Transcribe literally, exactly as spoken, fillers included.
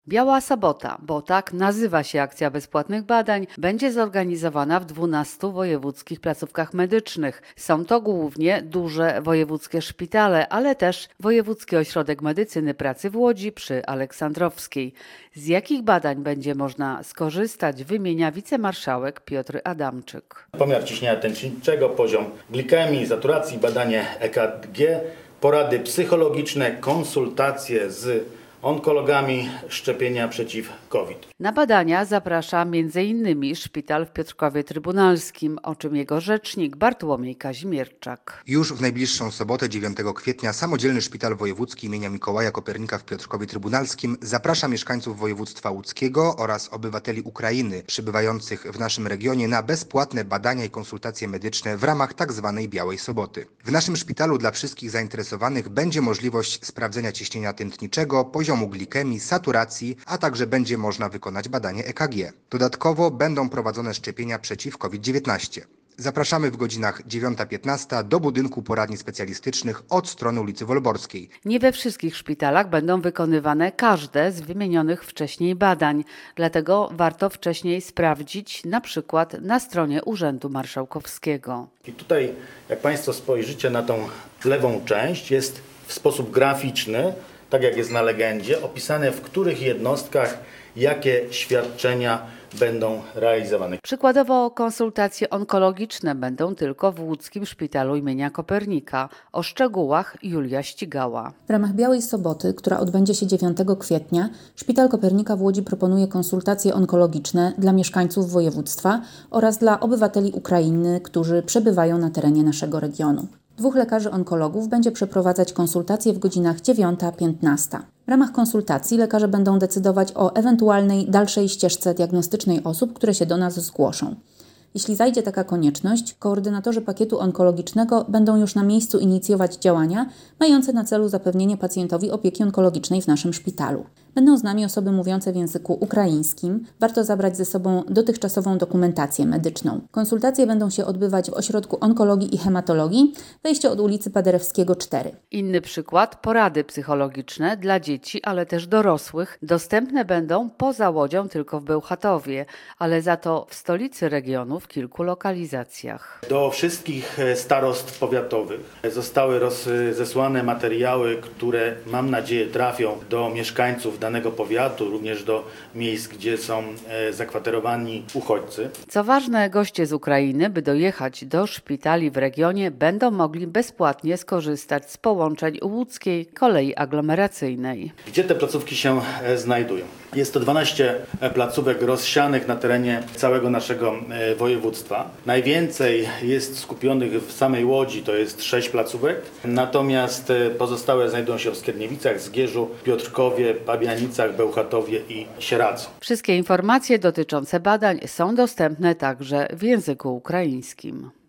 Biała Sobota, bo tak nazywa się akcja bezpłatnych badań, będzie zorganizowana w dwunastu wojewódzkich placówkach medycznych. Są to głównie duże wojewódzkie szpitale, ale też Wojewódzki Ośrodek Medycyny Pracy w Łodzi przy Aleksandrowskiej. Z jakich badań będzie można skorzystać, wymienia wicemarszałek Piotr Adamczyk. Pomiar ciśnienia tętniczego, poziom glikemii, saturacji, badanie E K G, porady psychologiczne, konsultacje z onkologami, szczepienia przeciw COVID. Na badania zaprasza między innymi szpital w Piotrkowie Trybunalskim, o czym jego rzecznik Bartłomiej Kazimierczak. Już w najbliższą sobotę, dziewiątego kwietnia, Samodzielny Szpital Wojewódzki imienia Mikołaja Kopernika w Piotrkowie Trybunalskim zaprasza mieszkańców województwa łódzkiego oraz obywateli Ukrainy przybywających w naszym regionie na bezpłatne badania i konsultacje medyczne w ramach tzw. Białej Soboty. W naszym szpitalu dla wszystkich zainteresowanych będzie możliwość sprawdzenia ciśnienia tętniczego, poziomu glikemii, saturacji, a także będzie można wykonać badanie E K G. Dodatkowo będą prowadzone szczepienia przeciw COVID dziewiętnaście. Zapraszamy w godzinach dziewiąta piętnaście do budynku poradni specjalistycznych od strony ulicy Wolborskiej. Nie we wszystkich szpitalach będą wykonywane każde z wymienionych wcześniej badań, dlatego warto wcześniej sprawdzić na przykład na stronie Urzędu Marszałkowskiego. I tutaj, jak Państwo spojrzycie na tą lewą część, jest w sposób graficzny, tak jak jest na legendzie, opisane w których jednostkach jakie świadczenia będą realizowane. Przykładowo konsultacje onkologiczne będą tylko w łódzkim szpitalu imienia Kopernika. O szczegółach Julia Ścigała. W ramach Białej Soboty, która odbędzie się dziewiątego kwietnia, Szpital Kopernika w Łodzi proponuje konsultacje onkologiczne dla mieszkańców województwa oraz dla obywateli Ukrainy, którzy przebywają na terenie naszego regionu. Dwóch lekarzy onkologów będzie przeprowadzać konsultacje w godzinach dziewiąta piętnaście. W ramach konsultacji lekarze będą decydować o ewentualnej dalszej ścieżce diagnostycznej osób, które się do nas zgłoszą. Jeśli zajdzie taka konieczność, koordynatorzy pakietu onkologicznego będą już na miejscu inicjować działania mające na celu zapewnienie pacjentowi opieki onkologicznej w naszym szpitalu. Będą z nami osoby mówiące w języku ukraińskim. Warto zabrać ze sobą dotychczasową dokumentację medyczną. Konsultacje będą się odbywać w Ośrodku Onkologii i Hematologii, wejście od ulicy Paderewskiego cztery. Inny przykład, porady psychologiczne dla dzieci, ale też dorosłych. Dostępne będą poza Łodzią tylko w Bełchatowie, ale za to w stolicy regionu w kilku lokalizacjach. Do wszystkich starostw powiatowych zostały rozesłane materiały, które mam nadzieję trafią do mieszkańców danego powiatu, również do miejsc, gdzie są zakwaterowani uchodźcy. Co ważne, goście z Ukrainy, by dojechać do szpitali w regionie, będą mogli bezpłatnie skorzystać z połączeń łódzkiej kolei aglomeracyjnej. Gdzie te placówki się znajdują? Jest to dwanaście placówek rozsianych na terenie całego naszego województwa. Najwięcej jest skupionych w samej Łodzi, to jest sześć placówek, natomiast pozostałe znajdują się w Skierniewicach, Zgierzu, Piotrkowie, Pabianicach, Bełchatowie i Sieradzu. Wszystkie informacje dotyczące badań są dostępne także w języku ukraińskim.